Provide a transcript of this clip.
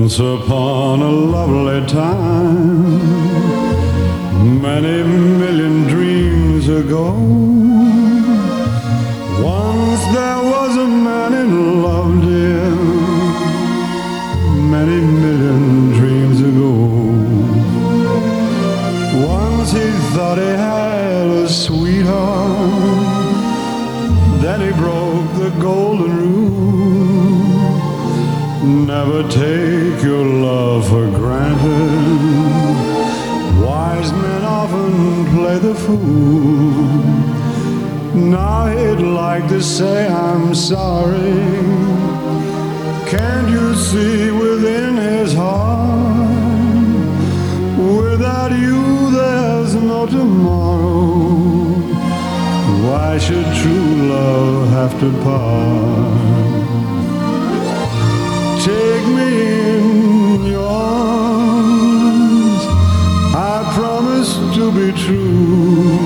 Once upon a lovely time, many million dreams ago, once there was a man in love, dear, many million dreams ago. Once he thought he had a sweetheart, then he broke the golden rule. Never take your love for granted. Wise men often play the fool. Now he'd like to say I'm sorry. Can't you see within his heart, without you there's no tomorrow? Why should true love have to part? Take me in your arms, I promise to be true.